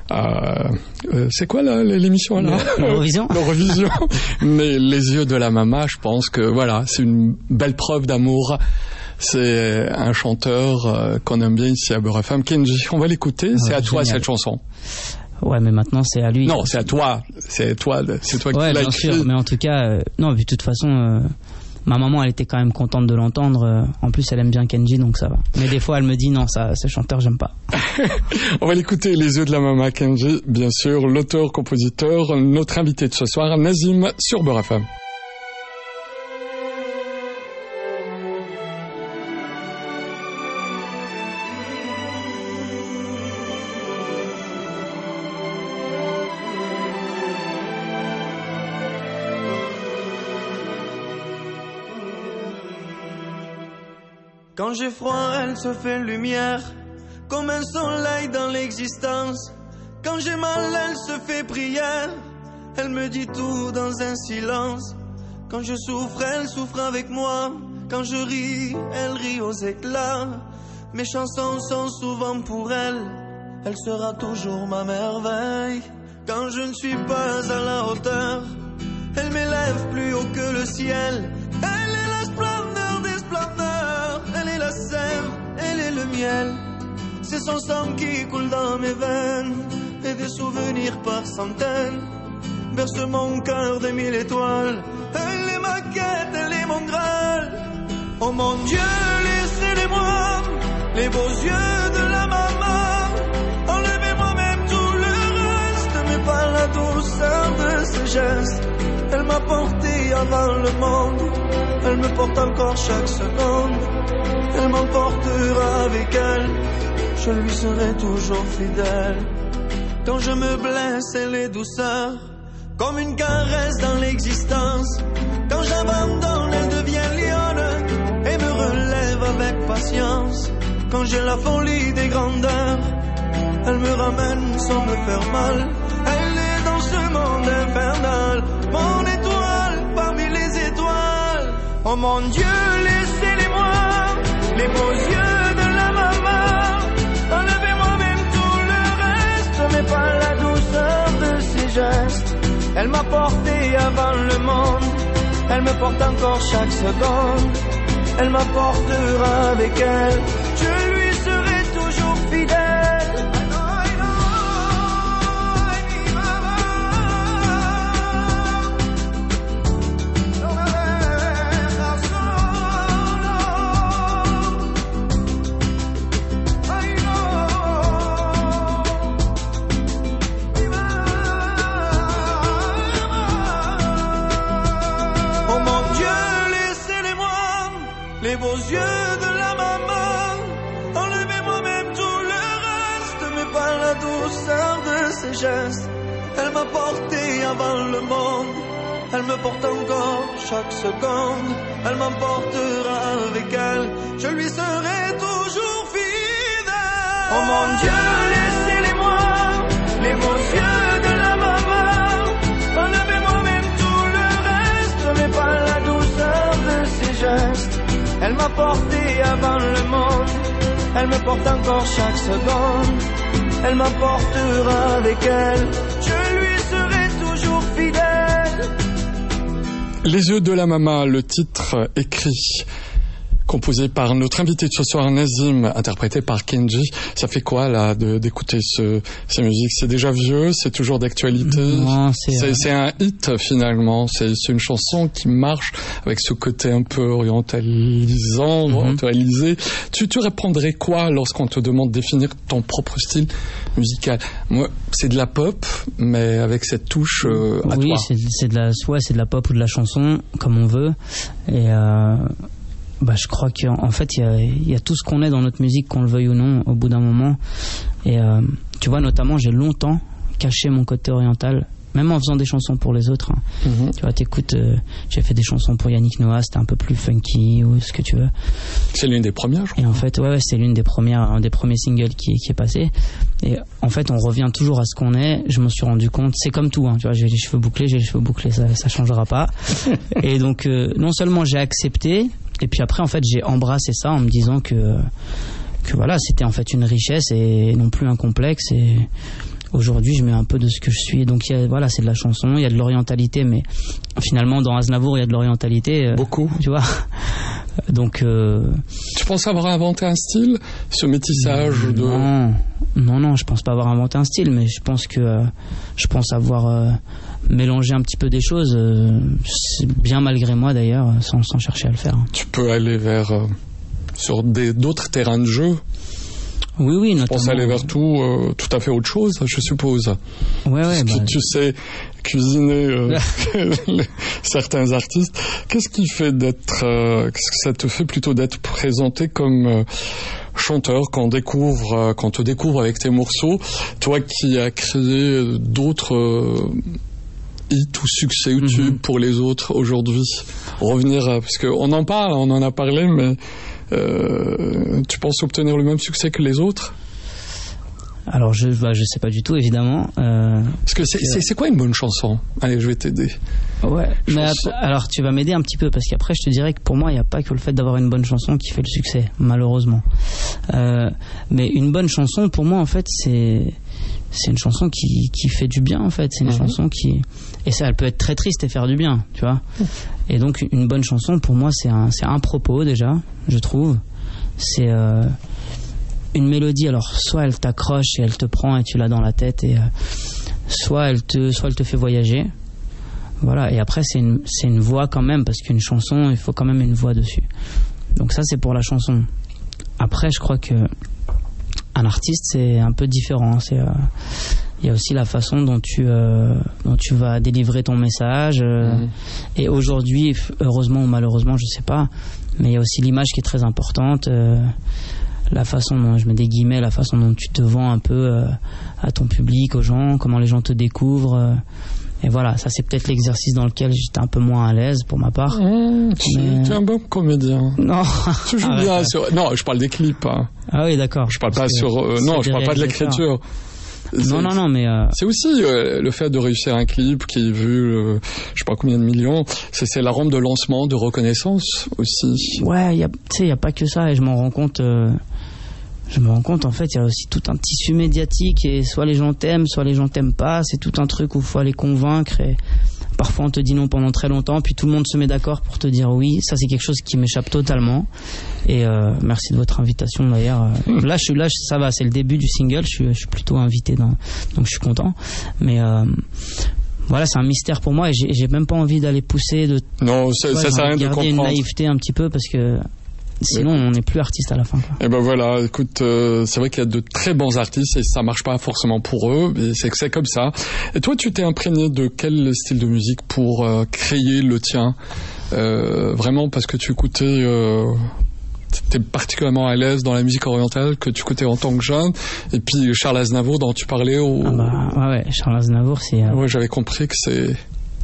c'est quoi l'émission là? L'Eurovision. Mais Les yeux de la Mama, je pense que voilà, c'est une belle preuve d'amour. C'est un chanteur qu'on aime bien ici à Beurre FM, Kenji. On va l'écouter. C'est à toi cette chanson. Ouais, mais maintenant c'est à lui. Non, c'est à toi. C'est toi qui l'as écrit. Bien sûr. Mais en tout cas, non, de toute façon, ma maman, elle était quand même contente de l'entendre. En plus, elle aime bien Kenji, donc ça va. Mais des fois, elle me dit non, ce chanteur, j'aime pas. On va l'écouter. Les yeux de la Mama, Kenji, bien sûr, l'auteur-compositeur, notre invité de ce soir, Nazim, sur Beurre FM. Quand j'ai froid, elle se fait lumière, comme un soleil dans l'existence. Quand j'ai mal, elle se fait prière, elle me dit tout dans un silence. Quand je souffre, elle souffre avec moi. Quand je ris, elle rit aux éclats. Mes chansons sont souvent pour elle, elle sera toujours ma merveille. Quand je ne suis pas à la hauteur, elle m'élève plus haut que le ciel. Elle est la splendeur des splendeurs, elle est la sève, elle est le miel. C'est son sang qui coule dans mes veines, et des souvenirs par centaines. verse mon cœur des 1000 étoiles. Elle est ma quête, elle est mon Graal. Oh mon Dieu, laissez-les-moi, les beaux yeux de la maman. Enlevez-moi même tout le reste, mais pas la douceur de ses gestes. Elle m'a porté avant le monde, elle me porte encore chaque seconde. Elle m'emportera avec elle, je lui serai toujours fidèle. Quand je me blesse, elle est douceur, comme une caresse dans l'existence. Quand j'abandonne, elle devient lionne et me relève avec patience. Quand j'ai la folie des grandeurs, elle me ramène sans me faire mal. Elle est dans ce monde infernal, mon étoile parmi les étoiles. Oh mon Dieu, laissez-les-moi, les beaux yeux de la maman. Enlevez-moi même tout le reste, mais pas la douceur de ses gestes. Elle m'a porté avant le monde, elle me porte encore chaque seconde. Elle m'apportera avec elle, je lui serai toujours fidèle. Les beaux yeux de la maman, enlevez-moi même tout le reste, mais pas la douceur de ses gestes. Elle m'a porté avant le monde, elle me porte encore chaque seconde. Elle m'emportera avec elle, je lui serai toujours fidèle. Oh mon Dieu, laissez-les-moi, les beaux yeux de la maman. Enlevez-moi même tout le reste, mais pas la douceur de ses gestes. Elle m'a porté avant le monde, elle me porte encore chaque seconde. Elle m'emportera avec elle, je lui serai toujours fidèle. Les yeux de la maman, le titre écrit, composé par notre invité de ce soir, Nazim, interprété par Kenji. Ça fait quoi là d'écouter ces musiques? C'est déjà vieux, c'est toujours d'actualité? Non, c'est un hit finalement. C'est une chanson qui marche avec ce côté un peu orientalisé. Tu répondrais quoi lorsqu'on te demande de définir ton propre style musical? Moi, c'est de la pop, mais avec cette touche à toi. Oui, c'est de la pop ou de la chanson, comme on veut. Et je crois qu'en fait, il y a tout ce qu'on est dans notre musique, qu'on le veuille ou non, au bout d'un moment. Et tu vois, notamment, j'ai longtemps caché mon côté oriental, même en faisant des chansons pour les autres. Tu vois, t'écoutes, j'ai fait des chansons pour Yannick Noah, c'était un peu plus funky ou ce que tu veux. C'est l'une des premières, je crois. Et en fait, ouais, c'est un des premiers singles qui est passé. Et en fait, on revient toujours à ce qu'on est. Je m'en suis rendu compte, c'est comme tout, tu vois, j'ai les cheveux bouclés, ça changera pas. Et donc, non seulement j'ai accepté, et puis après, en fait, j'ai embrassé ça en me disant que voilà, c'était en fait une richesse et non plus un complexe. Et aujourd'hui, je mets un peu de ce que je suis. Donc, c'est de la chanson, il y a de l'orientalité, mais finalement, dans Aznavour, il y a de l'orientalité. Beaucoup. Tu vois. Donc. Tu penses avoir inventé un style, ce métissage de. Non, je pense pas avoir inventé un style, mais je pense avoir mélanger un petit peu des choses, bien malgré moi d'ailleurs, sans chercher à le faire. Tu peux aller vers sur d'autres terrains de jeu. Oui, notamment. Je pense aller vers tout à fait autre chose, je suppose. Ouais. Parce que tu sais cuisiner certains artistes. Qu'est-ce qui fait qu'est-ce que ça te fait plutôt d'être présenté comme chanteur quand on te découvre avec tes morceaux, toi qui as créé d'autres hit ou succès YouTube pour les autres aujourd'hui, revenir parce qu'on en parle, on en a parlé, mais tu penses obtenir le même succès que les autres? Alors je sais pas du tout, évidemment. Parce que c'est quoi une bonne chanson? Allez, je vais t'aider. Ouais. Mais alors tu vas m'aider un petit peu, parce qu'après je te dirais que pour moi il n'y a pas que le fait d'avoir une bonne chanson qui fait le succès, malheureusement. Mais une bonne chanson pour moi en fait c'est une chanson qui fait du bien en fait. C'est une chanson et ça, elle peut être très triste et faire du bien, tu vois. Et donc une bonne chanson pour moi c'est un propos déjà, je trouve. C'est une mélodie, alors soit elle t'accroche et elle te prend et tu l'as dans la tête, et soit elle te fait voyager, Voilà, et après c'est une voix quand même, parce qu'une chanson, il faut quand même une voix dessus. Donc ça, c'est pour la chanson. Après, je crois que un artiste, c'est un peu différent. Il y a aussi la façon dont tu vas délivrer ton message. Et aujourd'hui, heureusement ou malheureusement, je sais pas, mais il y a aussi l'image qui est très importante. La façon dont, je mets des guillemets, la façon dont tu te vends un peu à ton public, aux gens, comment les gens te découvrent. Et voilà, ça c'est peut-être l'exercice dans lequel j'étais un peu moins à l'aise pour ma part. Tu es un bon comédien. Non. Tu joues bien sur... Non, je parle des clips. Hein. Ah oui, d'accord. Je parle pas sur... non, je parle pas de l'écriture. Non, mais... C'est aussi le fait de réussir un clip qui est vu, je sais pas combien de millions, c'est la rampe de lancement, de reconnaissance aussi. Ouais, tu sais, il n'y a pas que ça, et je m'en rends compte... en fait, il y a aussi tout un tissu médiatique, et soit les gens t'aiment, soit les gens t'aiment pas. C'est tout un truc où il faut aller convaincre, et parfois on te dit non pendant très longtemps, puis tout le monde se met d'accord pour te dire oui. Ça, c'est quelque chose qui m'échappe totalement. Et merci de votre invitation d'ailleurs. Là, ça va, c'est le début du single. Je suis plutôt invité donc je suis content. Mais voilà, c'est un mystère pour moi, et j'ai même pas envie d'aller pousser de. Non, ça sert à rien de comprendre. Garder une naïveté un petit peu, parce que. Sinon, on n'est plus artiste à la fin, quoi. Et ben voilà, écoute, c'est vrai qu'il y a de très bons artistes et ça marche pas forcément pour eux, mais c'est comme ça. Et toi, tu t'es imprégné de quel style de musique pour créer le tien, vraiment parce que tu écoutais, t'es particulièrement à l'aise dans la musique orientale que tu écoutais en tant que jeune, et puis Charles Aznavour dont tu parlais. Ouais, Charles Aznavour, c'est. Ouais, j'avais compris que c'est.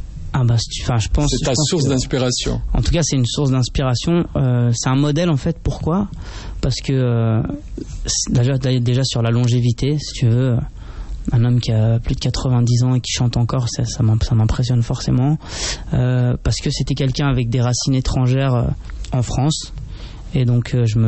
Je pense. C'est ta source d'inspiration. En tout cas, c'est une source d'inspiration. C'est un modèle, en fait. Pourquoi ? Parce que déjà sur la longévité, si tu veux, un homme qui a plus de 90 ans et qui chante encore, ça m'impressionne forcément. Parce que c'était quelqu'un avec des racines étrangères en France. Et donc, je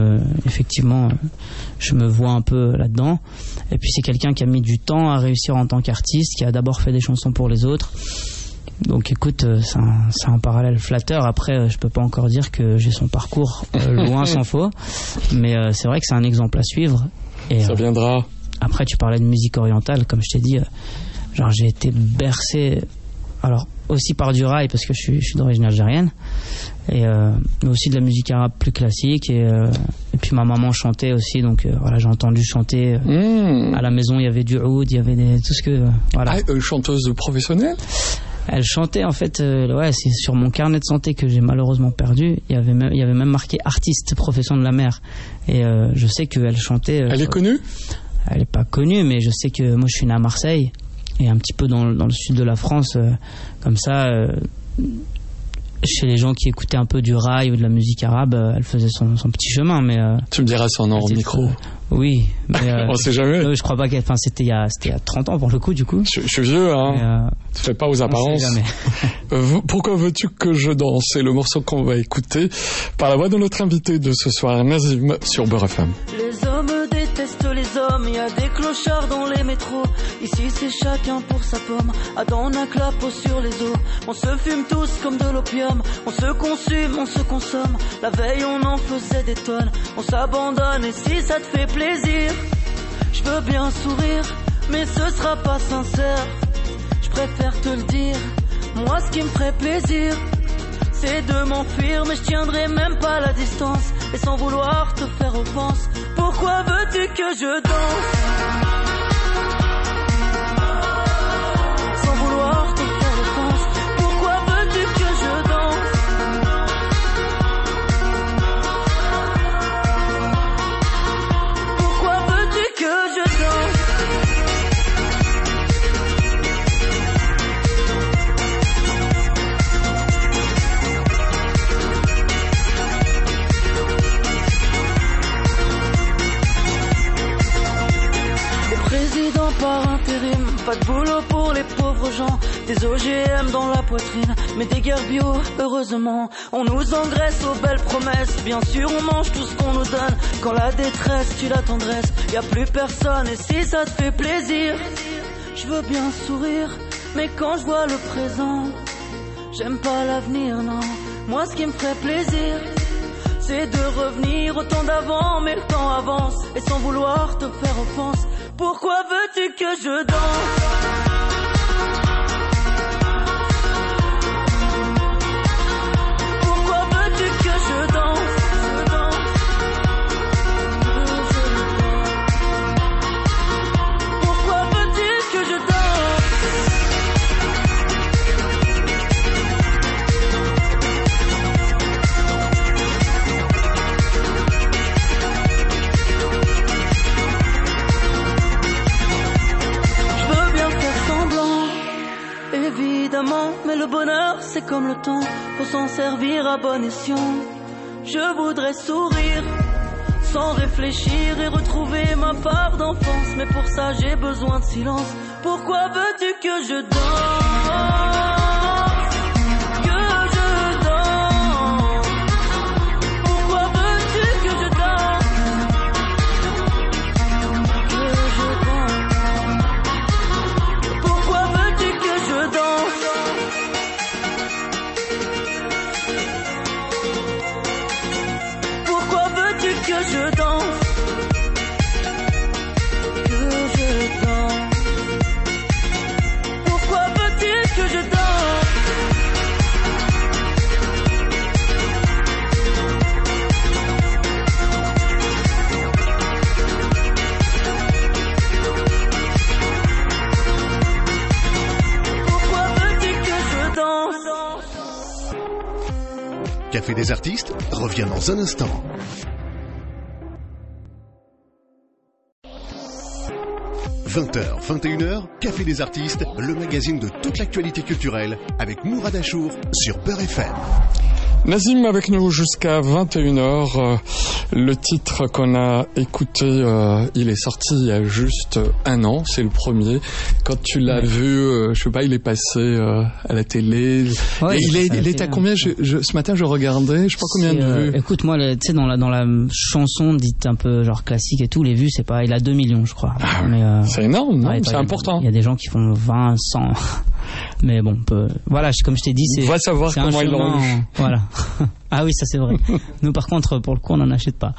me vois un peu là-dedans. Et puis, c'est quelqu'un qui a mis du temps à réussir en tant qu'artiste, qui a d'abord fait des chansons pour les autres. Donc écoute, c'est un parallèle flatteur. Après, je peux pas encore dire que j'ai son parcours loin s'en faut, mais c'est vrai que c'est un exemple à suivre. Et ça viendra. Après, tu parlais de musique orientale, comme je t'ai dit, j'ai été bercé, alors aussi par du rail parce que je suis d'origine algérienne, et mais aussi de la musique arabe plus classique, et puis ma maman chantait aussi, donc voilà, j'ai entendu chanter à la maison. Il y avait du oud, il y avait tout ce que voilà. Chanteuse professionnelle. Elle chantait, en fait, c'est sur mon carnet de santé que j'ai malheureusement perdu. Il y avait même marqué artiste, profession de la mer. Et je sais qu'elle chantait. Elle est connue ? Elle n'est pas connue, mais je sais que moi je suis né à Marseille, et un petit peu dans le sud de la France, comme ça. Chez les gens qui écoutaient un peu du rail ou de la musique arabe, elle faisait son petit chemin, mais... tu me diras son nom au micro. Oui, mais... on sait jamais. Je crois pas qu'elle... Enfin, c'était il y a 30 ans pour le coup, du coup. Je suis vieux, hein. Tu fais pas aux apparences. On sait jamais. Pourquoi veux-tu que je danse ? C'est le morceau qu'on va écouter par la voix de notre invité de ce soir, Nazim, sur Beurre FM. Les hommes détestent les hommes, il y a des clochards dans les métros. Ici c'est chacun pour sa pomme, attends on a clapot sur les os. On se fume tous comme de l'opium, on se consume, on se consomme. La veille on en faisait des tonnes, on s'abandonne, et si ça te fait plaisir, je veux bien sourire, mais ce sera pas sincère. Je préfère te le dire, moi ce qui me ferait plaisir, c'est de m'enfuir, mais je tiendrai même pas la distance, et sans vouloir te faire offense. Pourquoi veux-tu que je danse sans vouloir te faire offense? Pourquoi veux-tu que je danse Pourquoi veux-tu que je danse? Président par intérim, pas de boulot pour les pauvres gens, des OGM dans la poitrine, mais des guerres bio, heureusement. On nous engraisse aux belles promesses, bien sûr on mange tout ce qu'on nous donne. Quand la détresse tue la tendresse, y a plus personne, et si ça te fait plaisir, je veux bien sourire, mais quand je vois le présent, j'aime pas l'avenir, non. Moi ce qui me ferait plaisir, c'est de revenir au temps d'avant, mais le temps avance, et sans vouloir te faire offense. Pourquoi veux-tu que je danse c'est comme le temps, faut s'en servir à bon escient. Je voudrais sourire sans réfléchir et retrouver ma part d'enfance, mais pour ça j'ai besoin de silence. Pourquoi veux-tu que je danse? Café des artistes revient dans un instant. « 20h, 21h, Café des artistes, le magazine de toute l'actualité culturelle avec Mourad Achour sur Beurre FM. Nazim avec nous jusqu'à 21h. Le titre qu'on a écouté, il est sorti il y a juste un an, c'est le premier. Quand tu l'as vu, je sais pas, il est passé à la télé. Ouais, il est à combien ce matin je regardais, je sais pas combien de vues. Écoute, moi, tu sais, dans la chanson dite un peu genre classique et tout, les vues, c'est pas, il a 2 millions, je crois. Ah, mais, c'est énorme, non, c'est important. Il y a des gens qui font 20, 100. Mais bon, voilà, comme je t'ai dit, on va savoir comment ils l'ont eu. Voilà. Ah oui, ça c'est vrai. Nous, par contre, pour le coup, on n'en achète pas.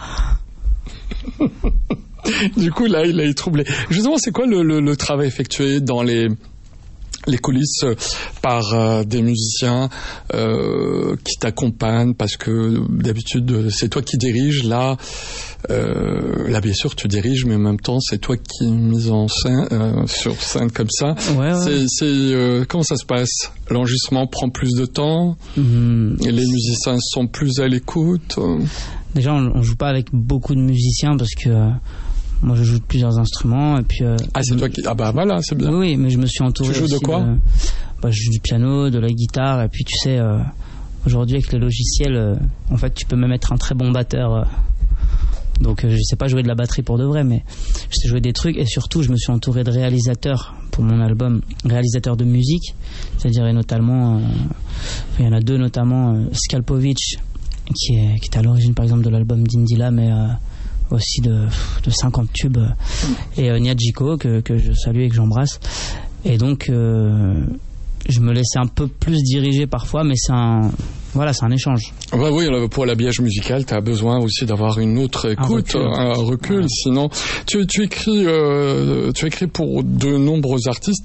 Du coup, là, il est troublé. Justement, c'est quoi le travail effectué dans les coulisses par des musiciens qui t'accompagnent, parce que d'habitude c'est toi qui diriges, là bien sûr tu diriges, mais en même temps c'est toi qui es mise en scène sur scène comme ça. Ouais. C'est comment ça se passe? L'enregistrement prend plus de temps, et les musiciens sont plus à l'écoute. Déjà on joue pas avec beaucoup de musiciens parce que moi, je joue de plusieurs instruments et puis. C'est toi qui. Ah bah voilà, c'est bien. Oui, mais je me suis entouré. Tu joues de quoi? Je joue du piano, de la guitare, et puis tu sais, aujourd'hui avec les logiciels, en fait, tu peux même être un très bon batteur. Donc, je sais pas jouer de la batterie pour de vrai, mais je sais jouer des trucs, et surtout, je me suis entouré de réalisateurs pour mon album, réalisateurs de musique, c'est-à-dire et notamment, il y en a 2 notamment, Skalpovic, qui est à l'origine par exemple de l'album d'Indila, mais aussi de 50 tubes, et Niadjiko que je salue et que j'embrasse, et donc je me laissais un peu plus diriger parfois, mais c'est un échange. Ouais, oui, pour l'habillage musical tu as besoin aussi d'avoir une autre écoute, un recul. Ouais. Sinon tu écris pour de nombreux artistes.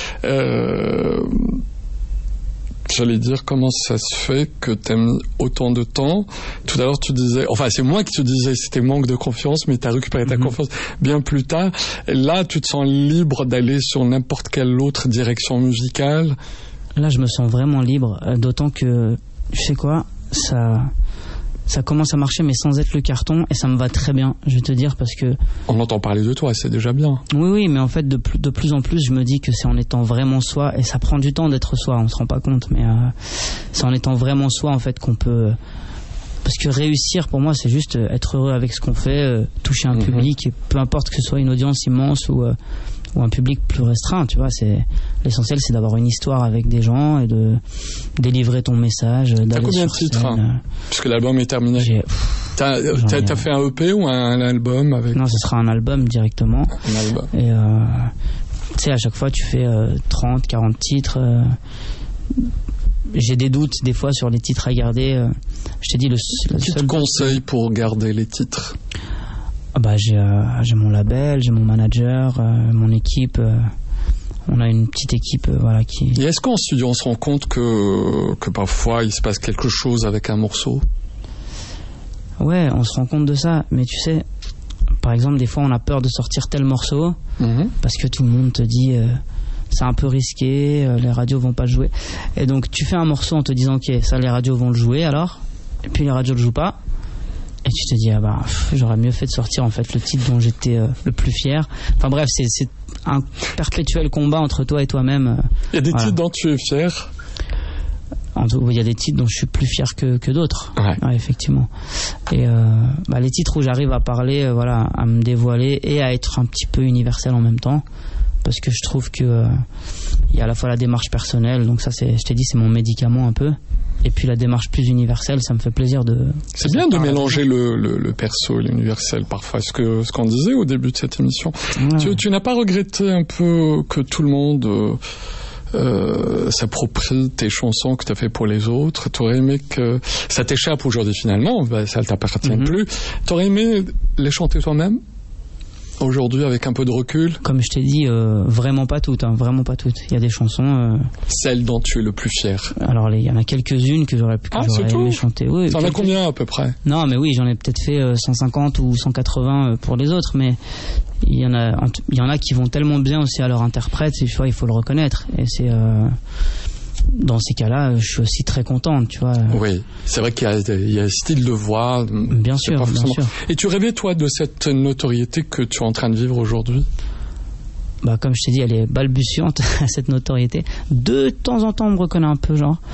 J'allais dire, comment ça se fait que tu as mis autant de temps? Tout à l'heure, tu disais, enfin, c'est moi qui te disais, c'était manque de confiance, mais tu as récupéré ta confiance bien plus tard. Et là, tu te sens libre d'aller sur n'importe quelle autre direction musicale? Là, je me sens vraiment libre, d'autant que, tu sais quoi, ça commence à marcher, mais sans être le carton, et ça me va très bien, je vais te dire, parce que... On entend parler de toi, c'est déjà bien. Oui, mais en fait, de plus en plus, je me dis que c'est en étant vraiment soi, et ça prend du temps d'être soi, on se rend pas compte, mais c'est en étant vraiment soi, en fait, qu'on peut... Parce que réussir, pour moi, c'est juste être heureux avec ce qu'on fait, toucher un public, et peu importe que ce soit une audience immense ou un public plus restreint, tu vois, l'essentiel, c'est d'avoir une histoire avec des gens et de délivrer ton message. T'as combien de titres, puisque l'album est terminé? T'as fait un EP ou un album avec... Non, ce sera un album directement. Un album. Et tu sais, à chaque fois, tu fais 30, 40 titres. J'ai des doutes des fois sur les titres à garder. Je t'ai dit Qui te conseille pour garder les titres? J'ai mon label, j'ai mon manager, mon équipe. On a une petite équipe, qui... Et est-ce qu'en studio on se rend compte que parfois il se passe quelque chose avec un morceau? Ouais, on se rend compte de ça, mais tu sais, par exemple, des fois on a peur de sortir tel morceau parce que tout le monde te dit c'est un peu risqué, les radios vont pas le jouer. Et donc tu fais un morceau en te disant ok, ça les radios vont le jouer alors, et puis les radios le jouent pas. Et tu te dis j'aurais mieux fait de sortir en fait le titre dont j'étais le plus fier. Enfin bref, c'est un perpétuel combat entre toi et toi-même. Il y a des titres dont tu es fier? il y a des titres dont je suis plus fier que d'autres. Ouais, effectivement. Et les titres où j'arrive à parler, à me dévoiler et à être un petit peu universel en même temps, parce que je trouve que il y a à la fois la démarche personnelle, donc ça je t'ai dit, c'est mon médicament un peu, et puis la démarche plus universelle, ça me fait plaisir de... C'est bien de mélanger le perso et l'universel parfois, ce qu'on disait au début de cette émission. Ouais. Tu n'as pas regretté un peu que tout le monde s'approprie tes chansons que tu as fait pour les autres? T'aurais aimé que ça t'échappe aujourd'hui finalement, ça ne t'appartient plus. T'aurais aimé les chanter toi-même aujourd'hui avec un peu de recul? Comme je t'ai dit, vraiment pas toutes, vraiment pas toutes. Il y a des chansons... Celles dont tu es le plus fier? Alors il y en a quelques-unes que j'aurais aimé chanter. Oui, t'en as combien à peu près? Non, mais oui, j'en ai peut-être fait 150 ou 180 pour les autres, mais il y en a qui vont tellement bien aussi à leur interprète, il faut le reconnaître. Et c'est... dans ces cas-là, je suis aussi très contente, tu vois. Oui, c'est vrai qu'il y a un style de voix. Bien sûr, bien sûr. Et tu rêvais, toi, de cette notoriété que tu es en train de vivre aujourd'hui? Comme je t'ai dit, elle est balbutiante, cette notoriété. De temps en temps, on me reconnaît un peu, genre.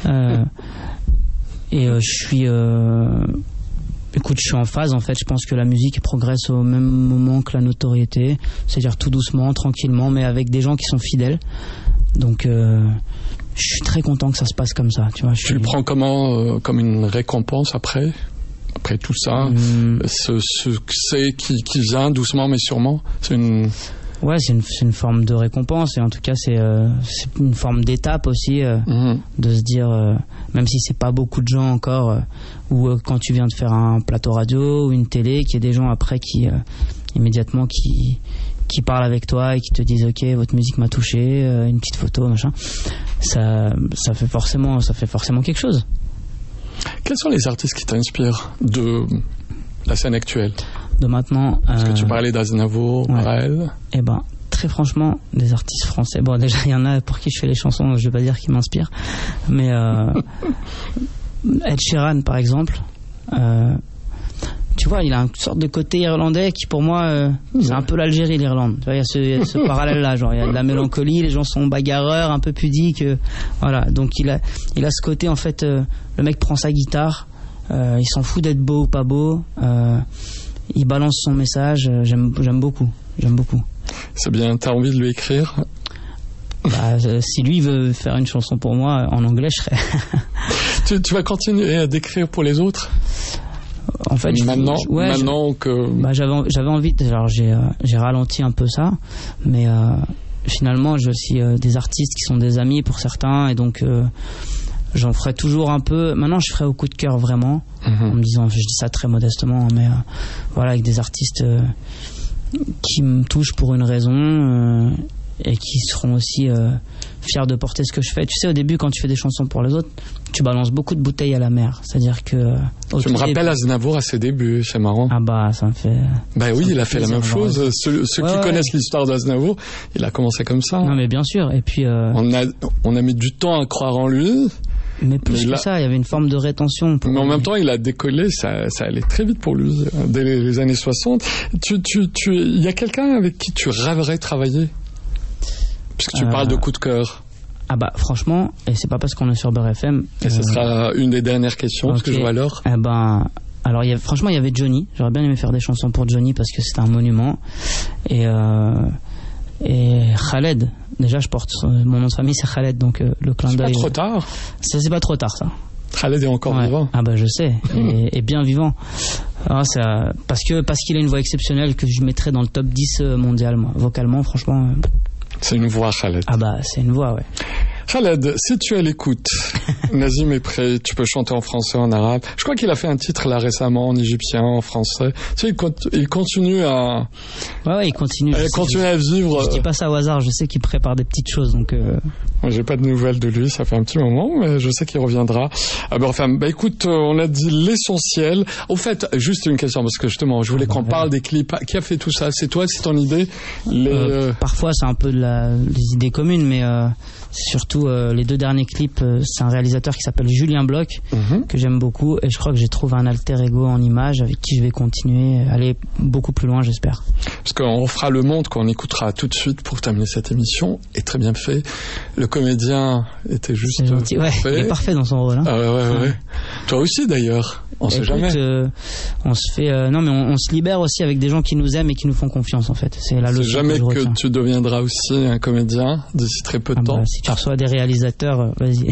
Je suis... Écoute, je suis en phase, en fait. Je pense que la musique progresse au même moment que la notoriété. C'est-à-dire tout doucement, tranquillement, mais avec des gens qui sont fidèles. Donc... je suis très content que ça se passe comme ça, tu vois. Tu le prends comment, comme une récompense après tout ça, ce succès qui vient doucement mais sûrement? Ouais, c'est une forme de récompense, et en tout cas c'est une forme d'étape aussi, de se dire, même si c'est pas beaucoup de gens encore, ou quand tu viens de faire un plateau radio ou une télé, qu'il y ait des gens après qui immédiatement qui parlent avec toi et qui te disent ok, votre musique m'a touché, une petite photo, machin, ça fait forcément quelque chose. Quels sont les artistes qui t'inspirent de la scène actuelle, de maintenant? Parce que tu parlais d'Aznavour, Raël. Très franchement, des artistes français, bon, déjà il y en a pour qui je fais les chansons, je vais pas dire qu'ils m'inspirent, mais Ed Sheeran par exemple, tu vois, il a une sorte de côté irlandais qui, pour moi, c'est un peu l'Algérie, l'Irlande. Tu vois, il y a ce parallèle-là, genre, il y a de la mélancolie, les gens sont bagarreurs, un peu pudiques, voilà. Donc, il a ce côté, en fait, le mec prend sa guitare, il s'en fout d'être beau ou pas beau, il balance son message, j'aime beaucoup. C'est bien, t'as envie de lui écrire? Si lui veut faire une chanson pour moi, en anglais, je serais... tu vas continuer à d'écrire pour les autres? En fait, maintenant que j'avais envie alors j'ai ralenti un peu ça, mais finalement j'ai aussi des artistes qui sont des amis pour certains, et donc j'en ferai toujours un peu. Maintenant je ferai au coup de cœur vraiment, en me disant, je dis ça très modestement, mais voilà, avec des artistes qui me touchent pour une raison, et qui seront aussi fiers de porter ce que je fais. Tu sais, au début, quand tu fais des chansons pour les autres, tu balances beaucoup de bouteilles à la mer. C'est-à-dire que... Je me rappelle Aznavour à ses débuts, c'est marrant. Ça me fait... Oui, il a fait la même chose. Ceux qui connaissent l'histoire d'Aznavour, il a commencé comme ça. Non, mais bien sûr. Et puis... On a mis du temps à croire en lui. Mais plus que ça, il y avait une forme de rétention. Mais en même temps, il a décollé, ça allait très vite pour lui, dès les années 60. Il y a quelqu'un avec qui tu rêverais travailler? Puisque tu parles de coup de cœur. Franchement, et c'est pas parce qu'on est sur Beurre FM. Et ce sera une des dernières questions, parce que je vois l'heure. Alors, franchement, il y avait Johnny. J'aurais bien aimé faire des chansons pour Johnny parce que c'est un monument. Et Khaled. Déjà, je porte mon nom de famille, c'est Khaled, donc le clin d'œil. C'est pas trop tard. C'est pas trop tard, ça. Khaled est encore vivant. Je sais, et bien vivant. Parce qu'il a une voix exceptionnelle que je mettrais dans le top 10 mondial, moi. Vocalement, franchement. C'est une voix, Khaled. C'est une voix, ouais. Khaled, si tu es à l'écoute, Nazim est prêt, tu peux chanter en français, en arabe. Je crois qu'il a fait un titre là récemment en égyptien, en français. Tu sais, il continue à... il continue. Il continue à vivre. Je dis pas ça au hasard, je sais qu'il prépare des petites choses, donc... J'ai pas de nouvelles de lui, ça fait un petit moment, mais je sais qu'il reviendra. Écoute, on a dit l'essentiel. Au fait, juste une question, parce que justement, je voulais qu'on parle des clips. Qui a fait tout ça? C'est toi, c'est ton idée? Parfois, c'est un peu des idées communes, mais surtout surtout les 2 derniers clips, c'est un réalisateur qui s'appelle Julien Bloch, que j'aime beaucoup, et je crois que j'ai trouvé un alter ego en image avec qui je vais continuer, aller beaucoup plus loin, j'espère. Parce qu'on fera le monde qu'on écoutera tout de suite pour terminer cette émission, est très bien fait. Le comédien était juste parfait. Il est parfait dans son rôle. Hein. Ah ouais. Toi aussi d'ailleurs, on sait jamais. On se fait, non mais on se libère aussi avec des gens qui nous aiment et qui nous font confiance en fait. C'est la leçon. C'est jamais que tu deviendras aussi un comédien d'ici très peu de temps. Si tu reçois des réalisateurs, vas-y.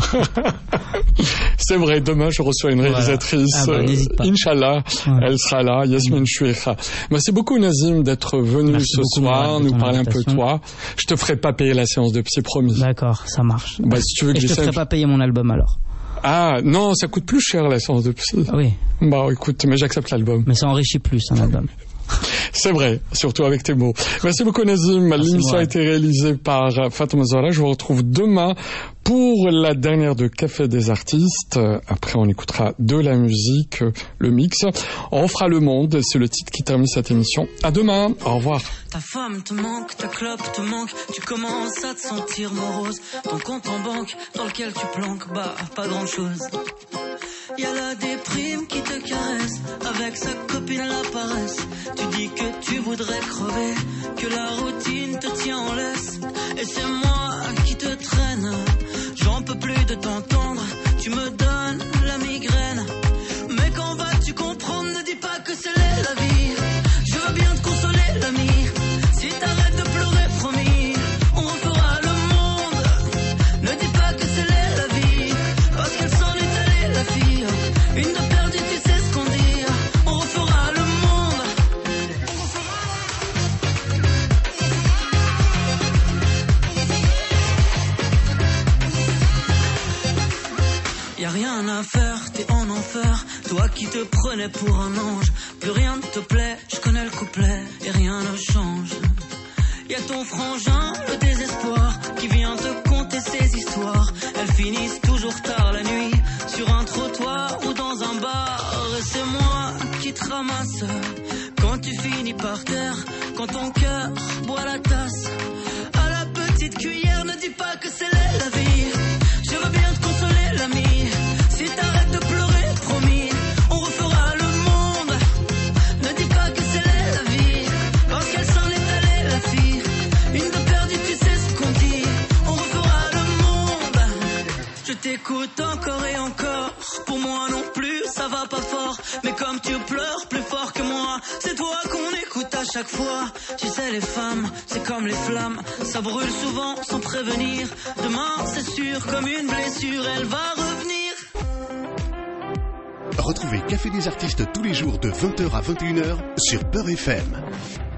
C'est vrai, demain je reçois une réalisatrice. N'hésite pas. Inch'Allah, elle sera là, Yasmine Choueikha. Merci beaucoup Nazim d'être venu ce soir, nous parler un peu de toi. Je te ferai pas payer la séance de psy, promis. D'accord, ça marche. Si tu veux que je te ferai pas payer mon album alors. Ah non, ça coûte plus cher la séance de psy. Oui. Écoute, mais j'accepte l'album. Mais ça enrichit plus un album. C'est vrai, surtout avec tes mots. Merci beaucoup Nazim. L'émission a été réalisée par Fatma Zahra. Je vous retrouve demain pour la dernière de Café des artistes. Après, on écoutera de la musique, le mix. On fera le monde, c'est le titre qui termine cette émission. À demain, au revoir. Ta femme te manque, ta clope te manque, tu commences à te sentir morose. Ton compte en banque dans lequel tu planques, pas grand chose. Y a la déprime qui te caresse, avec sa copine la paresse. Tu dis que tu voudrais crever, que la routine te tient en laisse. Et c'est moi qui te traîne, j'en peux plus de t'entendre, tu me donnes la migraine. Mais quand vas-tu comprendre, ne dis pas que c'est la vie. Je veux bien te consoler l'ami, si t'arrêtes de pleurer promis, on refera le monde. Ne dis pas que c'est la vie, parce qu'elle s'en est allée la fille. Une de perdue, tu sais ce qu'on dit, on refera le monde. Y'a rien à faire, t'es en enfer. Toi qui te prenais pour un ange, plus rien ne te plaît, je connais le couplet et rien ne change. Y'a ton frangin, le désespoir, qui vient te conter ses histoires. Elles finissent toujours tard la nuit, sur un trottoir ou dans un bar. Et c'est moi qui te ramasse, quand tu finis par terre, quand ton cœur boit la tasse. À la petite cuillère, ne dis pas que c'est la vie. Je veux bien te consoler l'ami, si t'arrêtes de pleurer, promis, on refera le monde. Ne dis pas que c'est la vie, parce qu'elle s'en est allée la fille. Une de perdue, tu sais ce qu'on dit, on refera le monde. Je t'écoute encore et encore, pour moi non plus ça va pas fort. Mais comme tu pleures plus fort que moi, c'est toi qu'on écoute à chaque fois. Tu sais les femmes, c'est comme les flammes, ça brûle souvent sans prévenir. Demain c'est sûr comme une blessure, elle va revenir. Retrouvez Café des artistes tous les jours de 20h à 21h sur Peur FM.